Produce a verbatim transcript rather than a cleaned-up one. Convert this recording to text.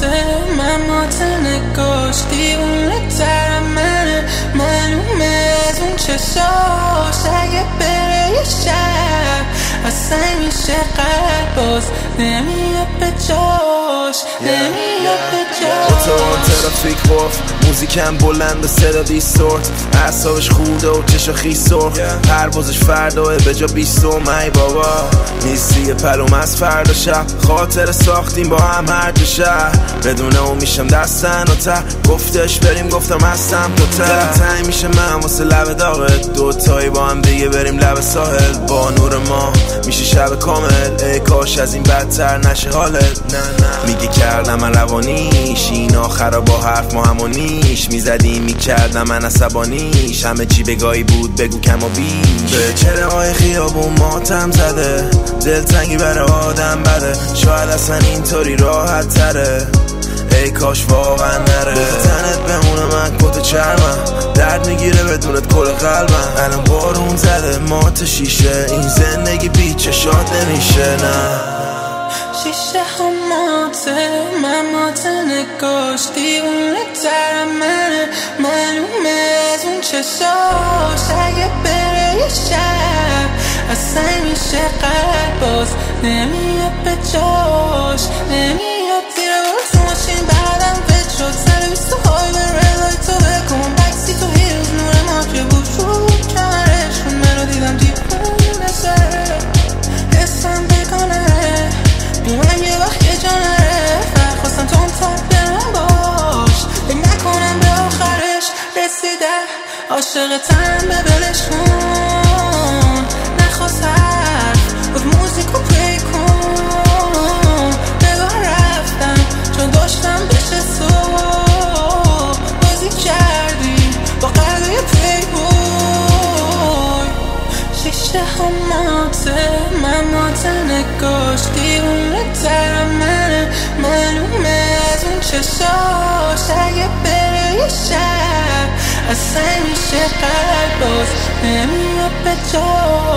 من مات نگاش دیوونه تر منه، معلومه از اون چشاش اگه بره یه شب اصلا میشه قلب باز نمیاد به جاش نمیاد به جاش. اتوبان ترافیک قفل، موزیکم بلند و صدا دیستورت، اعصابش خوده و چشا خیس سرخ، پروازش فرداه به جا بیستم. ای بابا نیستی پلوم از فردا شب، خاطر ساختیم با هم هر دو شهر، بدون اون میشم دستن و ته، گفتش بریم گفتم هستم تو ته، تنگ میشه من واسه لب داغت، دوتایی با هم دیگه بریم لب ساحل، با نور ما میشه شب کامل، ای کاش از این بدتر نشه حالت. نه نه میگه کردم من روانیش، این آخرا با حرف ما همونیش، میزدیم میکردم من عصبانیش، همه چی بگاهی بود بگو کم و بیش، به چهره های خیابون ماتم زده، دلتنگی برای آدم بده، شاید اصلا اینطوری راحت تره، ای کاش واقعا نره، تنت بمونه من کت چرمم، درد میگیره بدونت کل قلبم، الان بارون زده مات شیشه، این زندگی بی چشات نمیشه. نه شیشه ها ماته من مات نگاش دیوونه تر منه، معلومه از اون چشاش اگه بره یه شب اصلا میشه قلب باز نمیاد به جاش نمیاد. دیره برو تو ماشین بعدم فت شد سر بیستو های به رلای تو بکن، بکسی تو هیروز نور مافیا بود رو کمرش کن، منو دیدم دیپونه سره حسم بکنه بی من یه وقت یه جانره، فقط خواستم تو اون تا برم باش فکر نکنم به آخرش رسیده، عاشقتم به بلش کن، نخواست حرف گفت موزیکو پلی کن، نگاه رفتم چون داشتم بشه صبح، بازی کردی با قلبه پلی بوی. شیشه ها ماته من مات نگاش دیوونه تر منه، معلومه از اون چشاش اگه بره یه شب اصلا میشه قلب باز نمیاد به جاش.